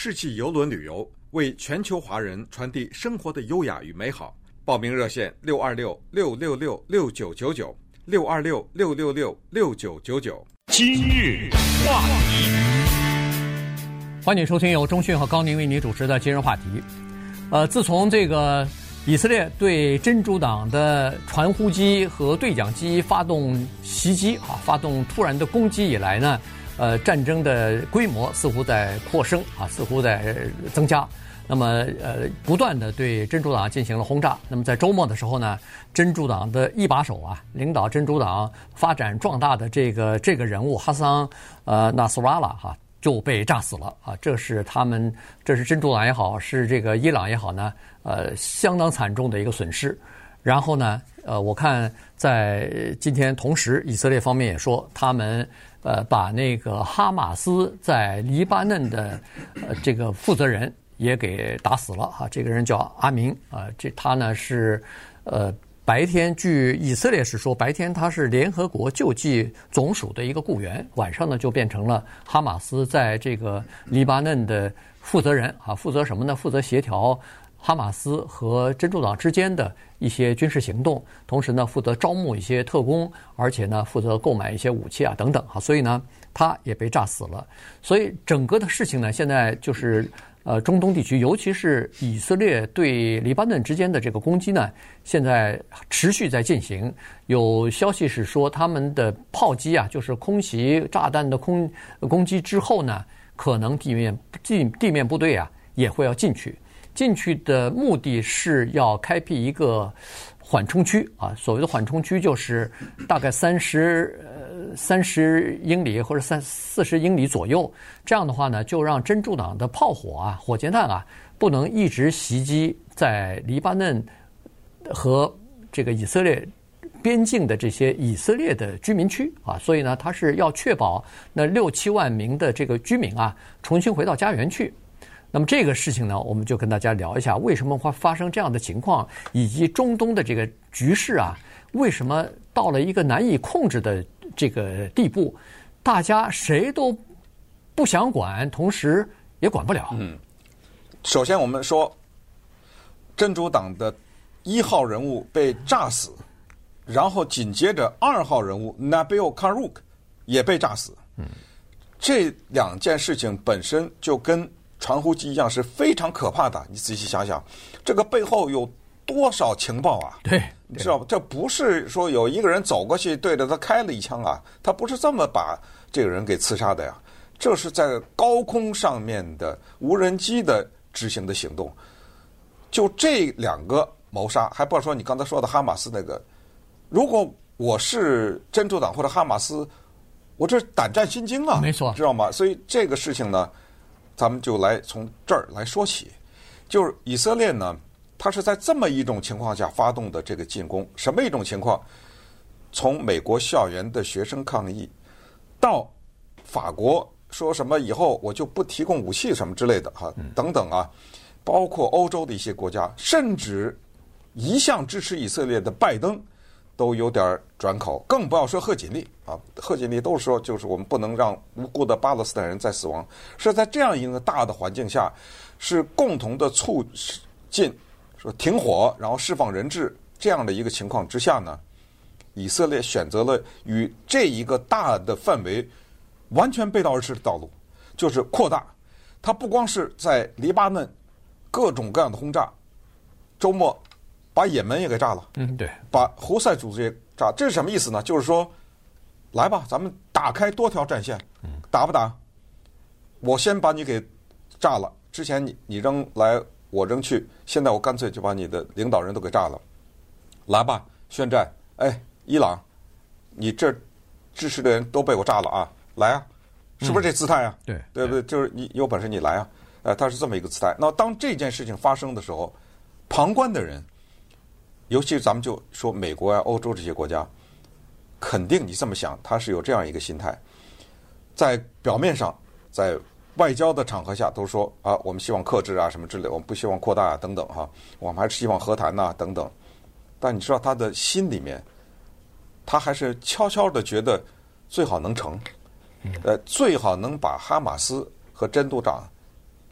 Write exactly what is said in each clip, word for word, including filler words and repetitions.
世纪邮轮旅游，为全球华人传递生活的优雅与美好。报名热线六二六六六六六九九九六二六六六六六九九九。 今日话题， 欢迎收听由钟迅和高宁为你主持的今日话题。呃，自从这个以色列对真主党的传呼机和对讲机发动袭击啊，发动突然的攻击以来呢，呃，战争的规模似乎在扩升啊，似乎在增加。那么，呃，不断的对真主党进行了轰炸。那么在周末的时候呢，真主党的一把手啊，领导真主党发展壮大的这个这个人物哈桑呃纳斯拉拉哈就被炸死了啊。这是他们，这是真主党也好，是这个伊朗也好呢，呃，相当惨重的一个损失。然后呢，呃，我看在今天同时，以色列方面也说他们。呃，把那个哈马斯在黎巴嫩的呃这个负责人也给打死了哈，这个人叫阿明啊，这他呢是呃白天据以色列是说白天他是联合国救济总署的一个雇员，晚上呢就变成了哈马斯在这个黎巴嫩的负责人啊，负责什么呢？负责协调哈马斯和真主党之间的一些军事行动，同时呢负责招募一些特工，而且呢负责购买一些武器啊等等啊，所以呢他也被炸死了。所以整个的事情呢，现在就是呃中东地区，尤其是以色列对黎巴嫩之间的这个攻击呢，现在持续在进行。有消息是说，他们的炮击啊，就是空袭炸弹的空攻击之后呢，可能地面地地面部队啊也会要进去。进去的目的是要开辟一个缓冲区啊，所谓的缓冲区就是大概三十呃三十英里或者三四十英里左右，这样的话呢，就让真主党的炮火啊、火箭弹啊，不能一直袭击在黎巴嫩和这个以色列边境的这些以色列的居民区啊，所以呢，它是要确保那六七万名的这个居民啊，重新回到家园去。那么这个事情呢，我们就跟大家聊一下，为什么会发生这样的情况，以及中东的这个局势啊，为什么到了一个难以控制的这个地步，大家谁都不想管，同时也管不了。 嗯，首先我们说，真主党的一号人物被炸死，然后紧接着二号人物 Nabil Karouk 也被炸死。嗯，这两件事情本身就跟传呼机一样是非常可怕的，你仔细想想，这个背后有多少情报啊？ 对， 你知道吧？这不是说有一个人走过去对着他开了一枪啊，他不是这么把这个人给刺杀的呀，这是在高空上面的无人机的执行的行动。就这两个谋杀，还不要说你刚才说的哈马斯那个，如果我是真主党或者哈马斯，我这胆战心惊啊， 没错， 知道吗？所以这个事情呢，咱们就来从这儿来说起，就是以色列呢，它是在这么一种情况下发动的这个进攻。什么一种情况？从美国校园的学生抗议，到法国说什么以后我就不提供武器什么之类的哈，等等啊，包括欧洲的一些国家，甚至一向支持以色列的拜登都有点转口，更不要说贺锦丽啊，贺锦丽都说就是我们不能让无辜的巴勒斯坦人再死亡。是在这样一个大的环境下，是共同的促进说停火，然后释放人质这样的一个情况之下呢，以色列选择了与这一个大的范围完全背道而驰的道路，就是扩大。它不光是在黎巴嫩各种各样的轰炸，周末把也门也给炸了， 嗯，对， 把胡塞组织也炸，这是什么意思呢？就是说，来吧，咱们打开多条战线，打不打？我先把你给炸了，之前你你扔来，我扔去，现在我干脆就把你的领导人都给炸了，来吧，宣战！哎，伊朗，你这支持的人都被我炸了啊，来啊，是不是这姿态啊？ 嗯、对， 对不对？就是你有本事你来啊，呃，他是这么一个姿态。那当这件事情发生的时候，旁观的人。尤其是咱们就说美国啊、欧洲这些国家，肯定你这么想，他是有这样一个心态，在表面上，在外交的场合下都说啊，我们希望克制啊什么之类，我们不希望扩大啊等等哈，我们还是希望和谈呐、啊、等等。但你知道他的心里面，他还是悄悄的觉得最好能成，呃，最好能把哈马斯和真主党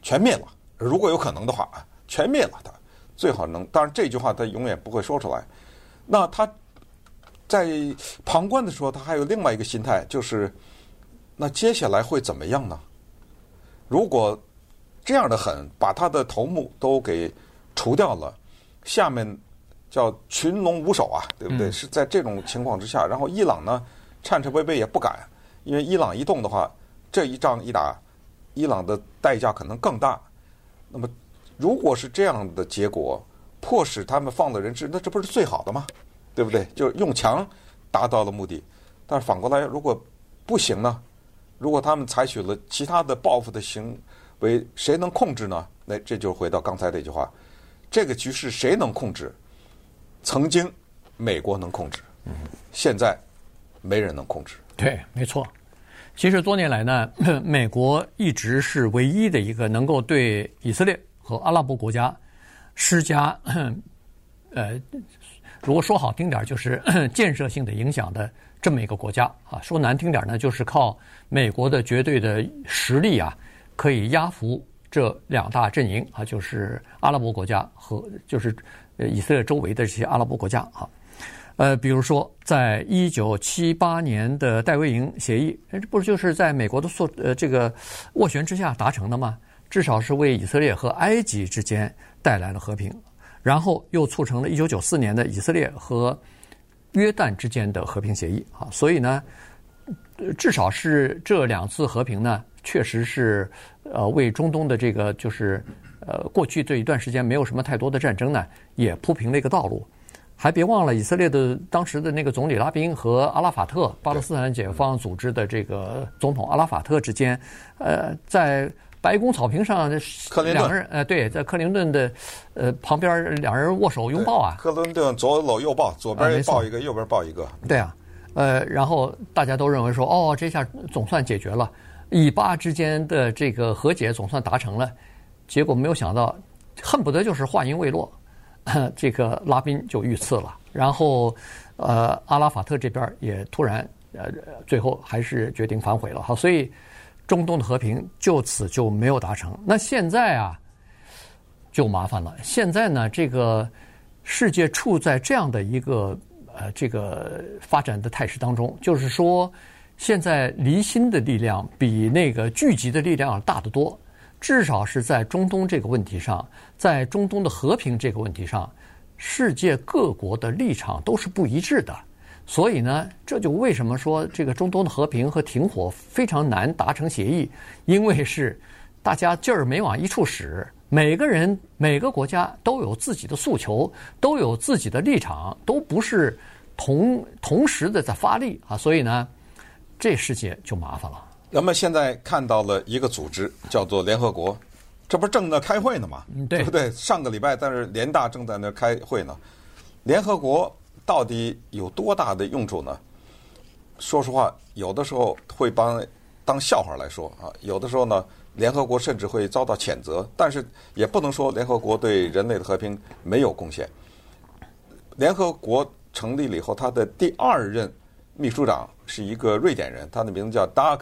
全灭了。如果有可能的话，全灭了他，最好能。当然这句话他永远不会说出来。那他在旁观的时候，他还有另外一个心态，就是那接下来会怎么样呢？如果这样的狠，把他的头目都给除掉了，下面叫群龙无首啊，对不对？嗯、是在这种情况之下，然后伊朗呢颤颤巍巍也不敢，因为伊朗一动的话，这一仗一打，伊朗的代价可能更大。那么如果是这样的结果，迫使他们放了人质，那这不是最好的吗？对不对？就用强达到了目的。但是反过来，如果不行呢？如果他们采取了其他的报复的行为，谁能控制呢？那这就回到刚才那句话，这个局势谁能控制？曾经美国能控制，现在没人能控制。 对，没错。其实多年来呢，美国一直是唯一的一个能够对以色列和阿拉伯国家施加，呃，如果说好听点，就是建设性的影响的这么一个国家啊。说难听点呢，就是靠美国的绝对的实力啊，可以压服这两大阵营啊，就是阿拉伯国家和就是以色列周围的这些阿拉伯国家啊。呃，比如说，在一九七八年的戴维营协议，这不是就是在美国的所呃这个斡旋之下达成的吗？至少是为以色列和埃及之间带来了和平，然后又促成了一九九四年的以色列和约旦之间的和平协议啊。所以呢，至少是这两次和平呢，确实是呃为中东的这个就是呃过去这一段时间没有什么太多的战争呢，也铺平了一个道路。还别忘了以色列的当时的那个总理拉宾和阿拉法特，巴勒斯坦解放组织的这个总统阿拉法特之间，呃，在白宫草坪上，两人呃对，在克林顿的呃旁边，两人握手拥抱啊。 克林顿左搂右抱，左边抱一个，啊、右边抱一个。 对啊，呃，然后大家都认为说，哦，这下总算解决了，以巴之间的这个和解总算达成了，结果没有想到，恨不得就是话音未落。这个拉宾就遇刺了，然后，呃，阿拉法特这边也突然，呃，最后还是决定反悔了。好，所以中东的和平就此就没有达成。那现在啊，就麻烦了。现在呢，这个世界处在这样的一个呃这个发展的态势当中，就是说，现在离心的力量比那个聚集的力量要大得多。至少是在中东这个问题上，在中东的和平这个问题上，世界各国的立场都是不一致的。所以呢，这就为什么说这个中东的和平和停火非常难达成协议，因为是大家劲儿没往一处使，每个人每个国家都有自己的诉求，都有自己的立场，都不是同同时的在发力啊。所以呢，这世界就麻烦了。 那么现在看到了一个组织叫做联合国，这不是正在开会呢吗？ 对, 对不对？上个礼拜，但是联大正在那开会呢。联合国到底有多大的用处呢？说实话，有的时候会帮当笑话来说啊，有的时候呢，联合国甚至会遭到谴责，但是也不能说联合国对人类的和平没有贡献。联合国成立了以后，他的第二任秘书长是一个瑞典人，他的名字叫 Dag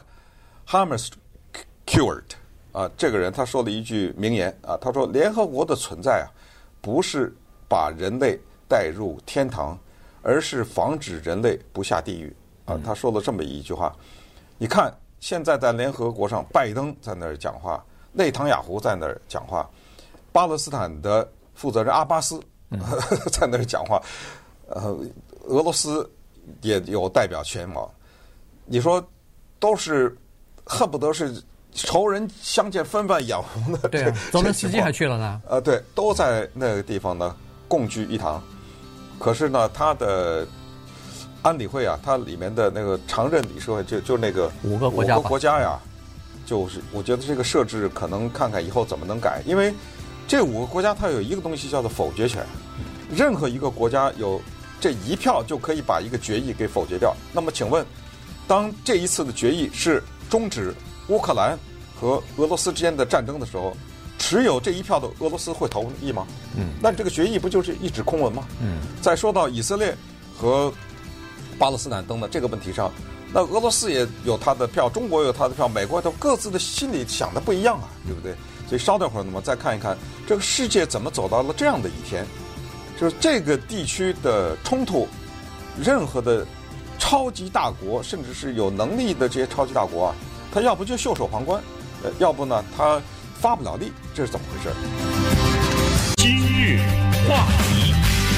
Hammarskjöld 啊，这个人他说了一句名言啊，他说联合国的存在啊，不是把人类带入天堂，而是防止人类不下地狱啊。他说了这么一句话。你看现在在联合国上，拜登在那儿讲话，内塔尼亚胡在那儿讲话，巴勒斯坦的负责人阿巴斯、嗯、在那儿讲话，呃，俄罗斯也有代表权嘛。你说都是恨不得是仇人相见分外眼红的。 对啊，泽连斯基还去了呢。 呃，对，都在那个地方呢共聚一堂。可是呢，他的安理会啊，它里面的那个常任理事会就就那个五个国家， 五个国家呀，就是我觉得这个设置可能看看以后怎么能改，因为这五个国家它有一个东西叫做否决权，任何一个国家有这一票就可以把一个决议给否决掉。那么请问，当这一次的决议是终止乌克兰和俄罗斯之间的战争的时候，持有这一票的俄罗斯会同意吗？嗯，那这个决议不就是一纸空文吗？嗯。再说到以色列和巴勒斯坦等等这个问题上，那俄罗斯也有他的票，中国有他的票，美国都各自的心里想的不一样啊，对不对？ 所以稍等会儿呢，我们再看一看这个世界怎么走到了这样的一天，就是这个地区的冲突，任何的超级大国，甚至是有能力的这些超级大国啊，他要不就袖手旁观，呃，要不呢他发不了力，这是怎么回事？ 今日话题。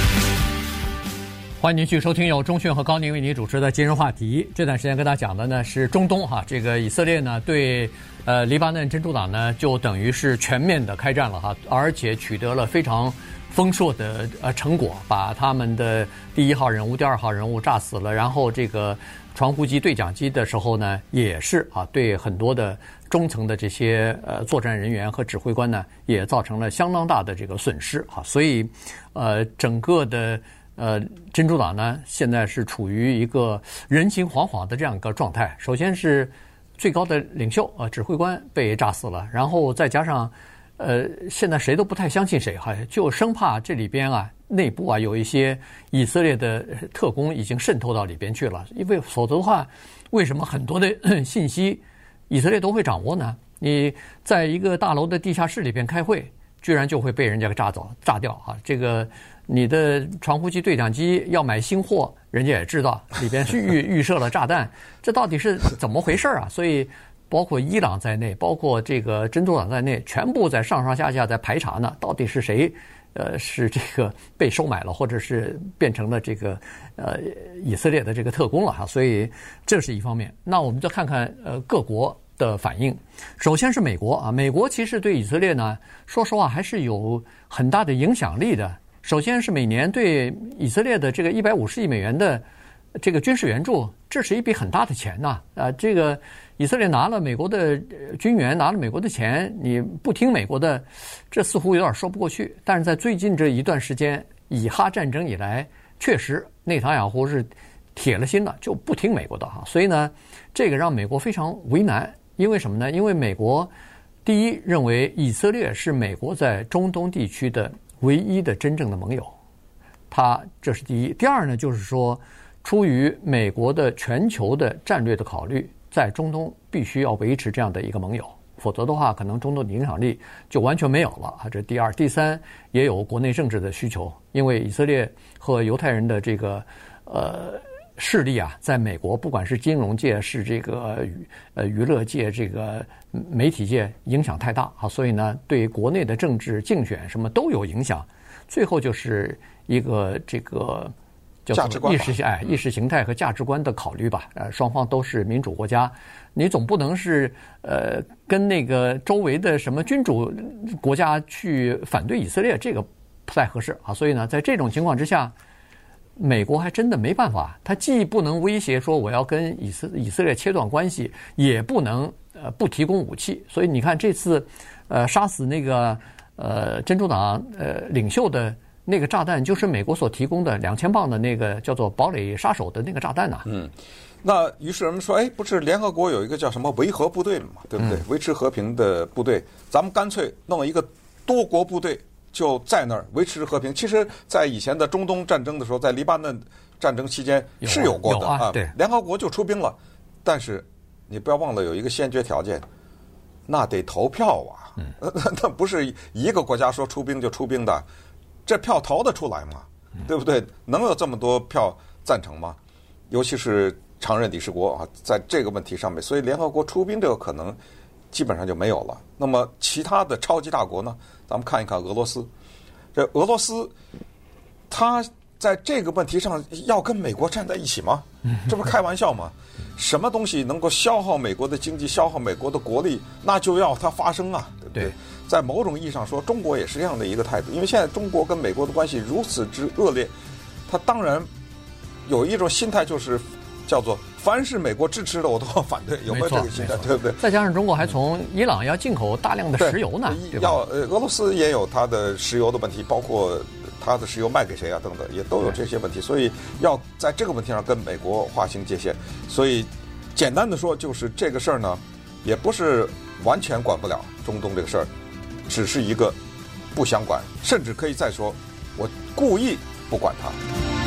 欢迎您继续收听由钟迅和高宁为您主持的今日话题。这段时间跟大家讲的呢是中东哈，这个以色列呢对呃黎巴嫩真主党呢就等于是全面的开战了哈，而且取得了非常丰硕的呃成果，把他们的第一号人物、第二号人物炸死了，然后这个传呼机对讲机的时候呢，也是啊对很多的中层的这些呃作战人员和指挥官呢，也造成了相当大的这个损失啊，所以呃整个的。呃，真主党呢，现在是处于一个人心惶惶的这样一个状态。首先是最高的领袖啊、呃，指挥官被炸死了，然后再加上，呃，现在谁都不太相信谁哈，就生怕这里边啊内部啊有一些以色列的特工已经渗透到里边去了，因为否则的话，为什么很多的信息以色列都会掌握呢？你在一个大楼的地下室里边开会，居然就会被人家给炸走、炸掉啊！这个。你的传呼机对讲机要买新货，人家也知道里边是预预设了炸弹，这到底是怎么回事啊？所以包括伊朗在内，包括这个真主党在内，全部在上上下下在排查呢，到底是谁呃是这个被收买了，或者是变成了这个呃以色列的这个特工了哈？所以这是一方面。那我们再看看呃各国的反应。首先是美国啊，美国其实对以色列呢，说实话还是有很大的影响力的。首先是每年对以色列的这个一百五十亿美元的这个军事援助，这是一笔很大的钱呐！啊，这个以色列拿了美国的军援，拿了美国的钱，你不听美国的，这似乎有点说不过去。但是在最近这一段时间，以哈战争以来，确实内塔尼亚胡是铁了心了，就不听美国的哈。所以呢，这个让美国非常为难，因为什么呢？因为美国第一认为以色列是美国在中东地区的唯一的真正的盟友，他这是第一。第二呢，就是说，出于美国的全球的战略的考虑，在中东必须要维持这样的一个盟友，否则的话，可能中东的影响力就完全没有了啊。这是第二。第三，也有国内政治的需求，因为以色列和犹太人的这个呃势力啊，在美国不管是金融界，是这个呃娱乐界，这个媒体界影响太大啊，所以呢，对国内的政治竞选什么都有影响。最后就是一个这个叫做意识哎意识形态和价值观的考虑吧。呃，双方都是民主国家，你总不能是呃跟那个周围的什么君主国家去反对以色列，这个不太合适啊。所以呢，在这种情况之下，美国还真的没办法，他既不能威胁说我要跟以色以色列切断关系，也不能呃不提供武器。所以你看这次呃杀死那个呃真主党呃领袖的那个炸弹，就是美国所提供的两千磅的那个叫做堡垒杀手的那个炸弹呐、啊。 嗯，那于是人们说，哎，不是联合国有一个叫什么维和部队嘛，对不对？嗯、维持和平的部队，咱们干脆弄一个多国部队。就在那儿维持和平。其实，在以前的中东战争的时候，在黎巴嫩战争期间是有过的啊，对， 联合国就出兵了。但是你不要忘了有一个先决条件，那得投票啊，嗯、那不是一个国家说出兵就出兵的，这票投得出来吗？对不对？能有这么多票赞成吗？尤其是常任理事国啊，在这个问题上面，所以联合国出兵这个可能基本上就没有了。那么其他的超级大国呢？咱们看一看俄罗斯，这俄罗斯，他在这个问题上要跟美国站在一起吗？这不是开玩笑吗？什么东西能够消耗美国的经济、消耗美国的国力，那就要它发生啊，对不对？对，在某种意义上说，中国也是这样的一个态度，因为现在中国跟美国的关系如此之恶劣，他当然有一种心态，就是叫做凡是美国支持的我都要反对，有没有这个心态？对不对？ 再加上中国还从伊朗要进口大量的石油呢，对吧？ 要呃，俄罗斯也有它的石油的问题，包括它的石油卖给谁啊等等，也都有这些问题，所以要在这个问题上跟美国划清界限。所以简单的说，就是这个事儿呢，也不是完全管不了中东这个事儿，只是一个不想管，甚至可以再说，我故意不管它。